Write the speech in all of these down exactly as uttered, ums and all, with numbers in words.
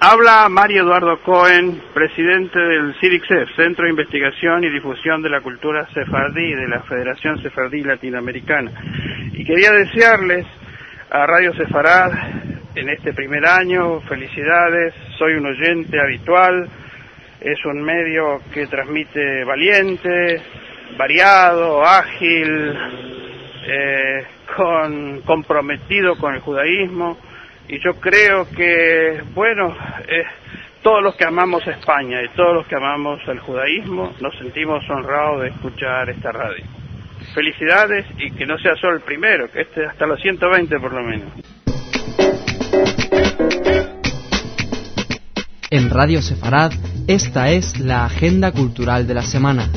Habla Mario Eduardo Cohen, presidente del CIDICSEF, Centro de Investigación y Difusión de la Cultura Sefardí de la Federación Sefardí Latinoamericana. Y quería desearles a Radio Sefarad en este primer año felicidades. Soy un oyente habitual, es un medio que transmite valiente, variado, ágil, eh, con, comprometido con el judaísmo. Y yo creo que, bueno, eh, todos los que amamos España y todos los que amamos el judaísmo nos sentimos honrados de escuchar esta radio. Felicidades y que no sea solo el primero, que este hasta los ciento veinte por lo menos. En Radio Sefarad, esta es la agenda cultural de la semana.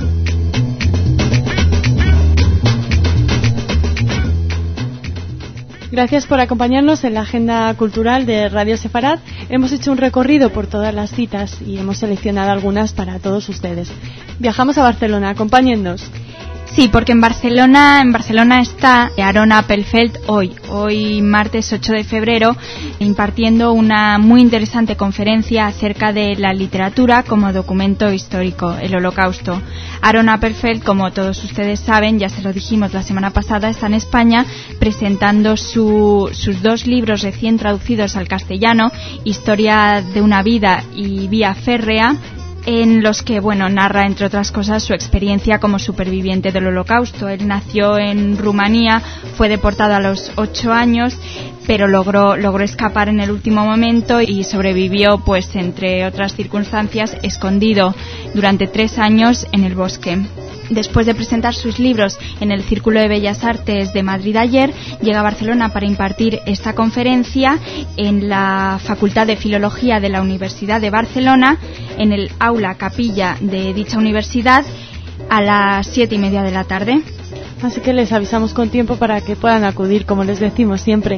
Gracias por acompañarnos en la agenda cultural de Radio Sefarad. Hemos hecho un recorrido por todas las citas y hemos seleccionado algunas para todos ustedes. Viajamos a Barcelona, acompáñennos. Sí, porque en Barcelona, en Barcelona está Aaron Appelfeld hoy, hoy martes ocho de febrero, impartiendo una muy interesante conferencia acerca de la literatura como documento histórico, el Holocausto. Aaron Appelfeld, como todos ustedes saben, ya se lo dijimos la semana pasada, está en España presentando su, sus dos libros recién traducidos al castellano, Historia de una vida y Vía Férrea, en los que, bueno, narra, entre otras cosas, su experiencia como superviviente del Holocausto. Él nació en Rumanía, fue deportado a los ocho años, pero logró, logró escapar en el último momento y sobrevivió, pues, entre otras circunstancias, escondido durante tres años en el bosque. Después de presentar sus libros en el Círculo de Bellas Artes de Madrid ayer, llega a Barcelona para impartir esta conferencia en la Facultad de Filología de la Universidad de Barcelona, en el aula capilla de dicha universidad, a las siete y media de la tarde. Así que les avisamos con tiempo para que puedan acudir, como les decimos siempre.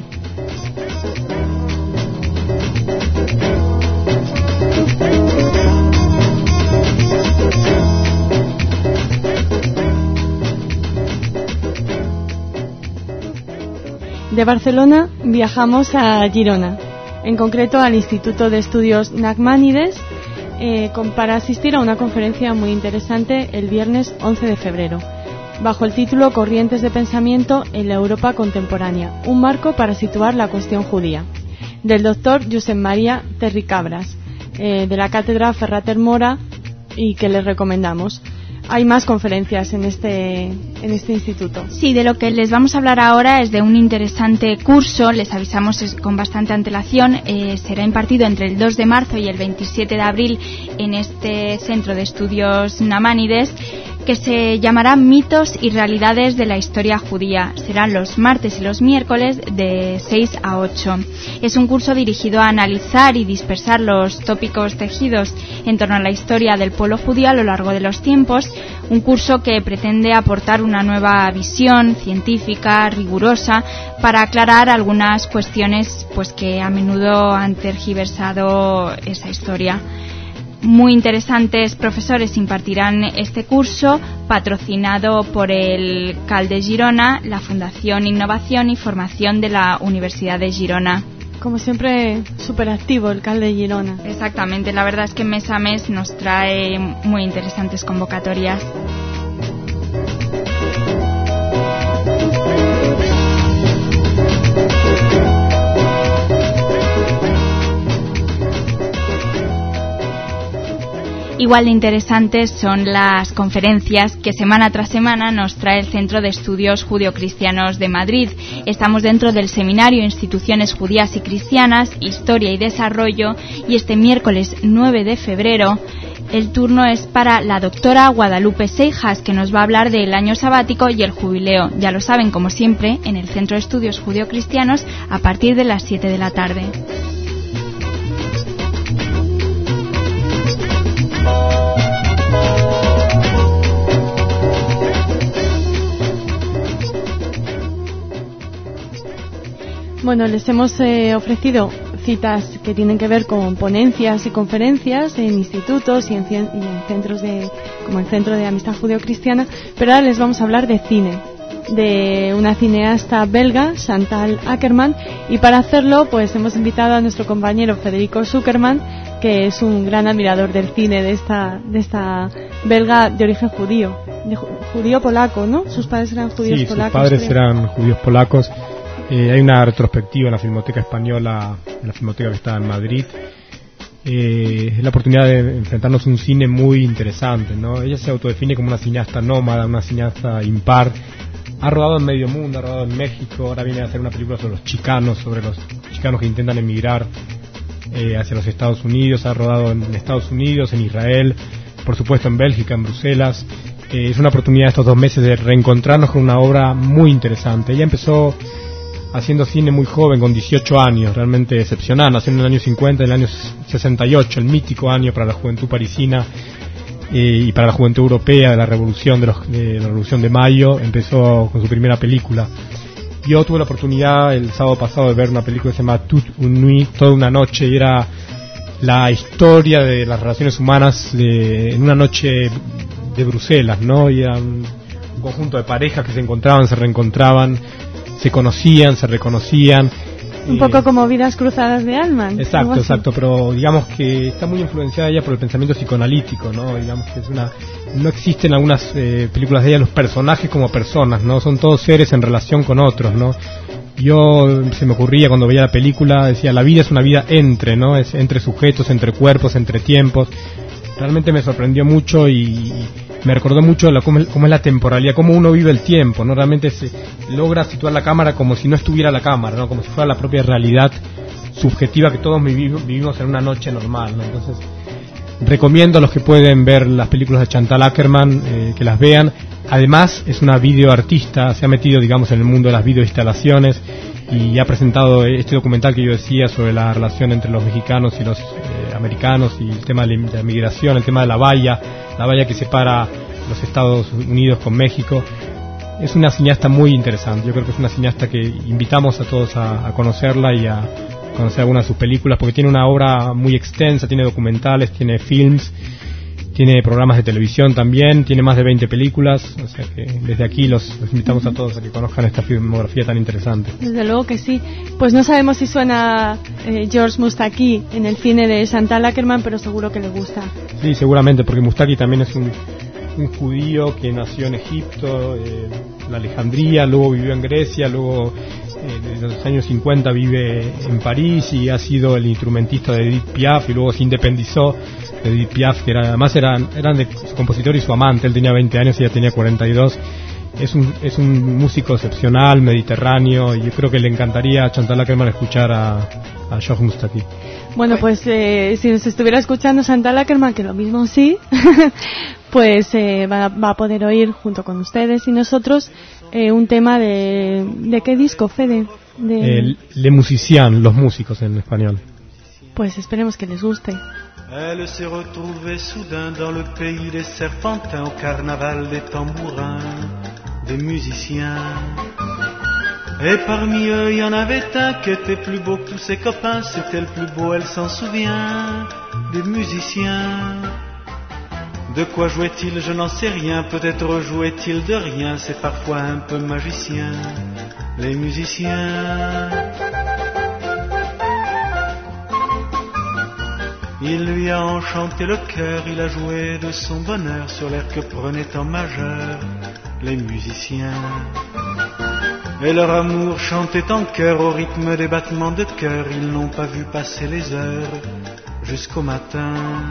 De Barcelona viajamos a Girona, en concreto al Instituto de Estudios Nachmanides, eh, con, para asistir a una conferencia muy interesante el viernes once de febrero, bajo el título Corrientes de Pensamiento en la Europa Contemporánea, un marco para situar la cuestión judía, del doctor Josep María Terricabras, eh, de la Cátedra Ferrater Mora, y que les recomendamos. Hay más conferencias en este en este instituto. Sí, de lo que les vamos a hablar ahora es de un interesante curso, les avisamos con bastante antelación, eh, será impartido entre el dos de marzo y el veintisiete de abril en este Centro de Estudios Nachmanides, que se llamará Mitos y Realidades de la Historia Judía. Serán los martes y los miércoles de seis a ocho. Es un curso dirigido a analizar y dispersar los tópicos tejidos en torno a la historia del pueblo judío a lo largo de los tiempos. Un curso que pretende aportar una nueva visión científica, rigurosa, para aclarar algunas cuestiones pues que a menudo han tergiversado esa historia. Muy interesantes profesores impartirán este curso, patrocinado por el C A L de Girona, la Fundación Innovación y Formación de la Universidad de Girona. Como siempre, súper activo el C A L de Girona. Exactamente, la verdad es que mes a mes nos trae muy interesantes convocatorias. Igual de interesantes son las conferencias que semana tras semana nos trae el Centro de Estudios Judio-Cristianos de Madrid. Estamos dentro del seminario Instituciones Judías y Cristianas, Historia y Desarrollo, y este miércoles nueve de febrero el turno es para la doctora Guadalupe Seijas, que nos va a hablar del año sabático y el jubileo. Ya lo saben, como siempre, en el Centro de Estudios Judio-Cristianos a partir de las siete de la tarde. Bueno, les hemos eh, ofrecido citas que tienen que ver con ponencias y conferencias en institutos y en, y en centros de, como el Centro de Amistad Judeo-Cristiana, pero ahora les vamos a hablar de cine. de una cineasta belga, Chantal Akerman, y para hacerlo pues hemos invitado a nuestro compañero Federico Zuckerman, que es un gran admirador del cine de esta de esta belga de origen judío, de ju- judío polaco, ¿no? Sus padres eran judíos sí, polacos. sus padres creo. eran judíos polacos. Eh, hay una retrospectiva en la Filmoteca Española, en la Filmoteca que está en Madrid. Eh, es la oportunidad de enfrentarnos a un cine muy interesante, ¿no? Ella se autodefine como una cineasta nómada, una cineasta impar. Ha rodado en medio mundo, ha rodado en México, ahora viene a hacer una película sobre los chicanos, sobre los chicanos que intentan emigrar eh, hacia los Estados Unidos. Ha rodado en Estados Unidos, en Israel, por supuesto en Bélgica, en Bruselas. Eh, es una oportunidad estos dos meses de reencontrarnos con una obra muy interesante. Ella empezó haciendo cine muy joven, con dieciocho años, realmente excepcional. Nació en el año cincuenta, en el año sesenta y ocho, el mítico año para la juventud parisina eh, y para la juventud europea de la revolución de, los, de la revolución de mayo. Empezó con su primera película. Yo tuve la oportunidad el sábado pasado de ver una película que se llama Toute une nuit, toda una noche, y era la historia de las relaciones humanas de, en una noche de Bruselas, ¿no? Y era un, un conjunto de parejas que se encontraban, se reencontraban, se conocían, se reconocían. Un eh, poco como Vidas cruzadas de Altman. Exacto, exacto, pero digamos que está muy influenciada ella por el pensamiento psicoanalítico, ¿no? Digamos que es una, no existen algunas eh, películas de ella los personajes como personas, ¿no? Son todos seres en relación con otros, ¿no? Yo, se me ocurría cuando veía la película, decía, la vida es una vida entre, ¿no? Es entre sujetos, entre cuerpos, entre tiempos. Realmente me sorprendió mucho y me recordó mucho la, cómo, es, cómo es la temporalidad, cómo uno vive el tiempo, ¿no? Realmente se logra situar la cámara como si no estuviera la cámara, ¿no? Como si fuera la propia realidad subjetiva que todos vivimos, vivimos en una noche normal, ¿no? Entonces, recomiendo a los que pueden ver las películas de Chantal Akerman eh, que las vean. Además, es una videoartista, se ha metido, digamos, en el mundo de las videoinstalaciones y ha presentado este documental que yo decía sobre la relación entre los mexicanos y los eh, americanos y el tema de la migración, el tema de la valla, la valla que separa los Estados Unidos con México. Es una cineasta muy interesante. Yo creo que es una cineasta que invitamos a todos a, a conocerla y a conocer algunas de sus películas, porque tiene una obra muy extensa, tiene documentales, tiene films, tiene programas de televisión también, tiene más de veinte películas, o sea que desde aquí los, los invitamos a todos a que conozcan esta filmografía tan interesante. Desde luego que sí. Pues no sabemos si suena eh, George Moustaki en el cine de Chantal Akerman, pero seguro que le gusta. Sí, seguramente, porque Moustaki también es un, un judío que nació en Egipto, eh, en Alejandría, luego vivió en Grecia, luego eh, desde los años cincuenta vive en París y ha sido el instrumentista de Edith Piaf y luego se independizó de Edith Piaf, que era, además eran, eran de su compositor y su amante. Él tenía veinte años y ella tenía cuarenta y dos. Es un, es un músico excepcional, mediterráneo, y yo creo que le encantaría a Chantal Akerman escuchar a, a George Moustaki. Bueno, pues eh, si nos estuviera escuchando Chantal Akerman, que lo mismo sí, pues eh, va, va a poder oír junto con ustedes y nosotros eh, un tema de... ¿De qué disco, Fede? De... Eh, Les Musiciens, los músicos en español. Pues esperemos que les guste. Elle s'est retrouvée soudain dans le pays des Serpentins, au carnaval des tambourins, des musiciens. Et parmi eux, il y en avait un qui était plus beau que tous ses copains. C'était le plus beau, elle s'en souvient, des musiciens. De quoi jouait-il, je n'en sais rien. Peut-être jouait-il de rien. C'est parfois un peu magicien, les musiciens. Il lui a enchanté le cœur, il a joué de son bonheur sur l'air que prenaient en majeur les musiciens. Et leur amour chantait en chœur au rythme des battements de cœur. Ils n'ont pas vu passer les heures jusqu'au matin.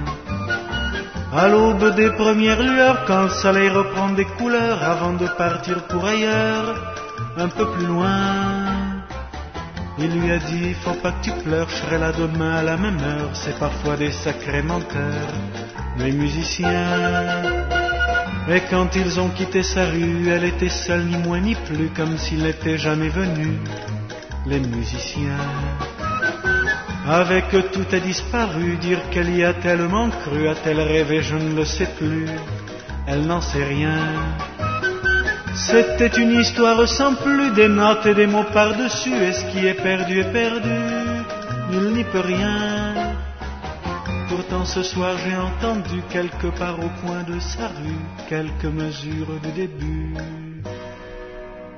À l'aube des premières lueurs, quand le soleil reprend des couleurs, avant de partir pour ailleurs, un peu plus loin. Il lui a dit, faut pas que tu pleures, je serai là demain à la même heure. C'est parfois des sacrés menteurs, les musiciens. Et quand ils ont quitté sa rue, elle était seule, ni moins ni plus, comme s'il n'était jamais venu, les musiciens. Avec tout a disparu, dire qu'elle y a tellement cru, a-t-elle rêvé, je ne le sais plus, elle n'en sait rien. C'était une histoire sans plus, des notes et des mots par-dessus, et ce qui est perdu est perdu, nul n'y peut rien. Pourtant ce soir j'ai entendu quelque part au coin de sa rue quelques mesures du début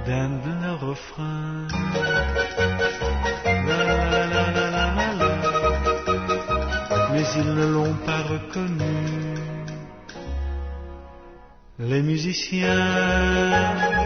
d'un de leurs refrains. La, la, la, la, la, la, la, la. Mais ils ne l'ont pas reconnu. Les musiciens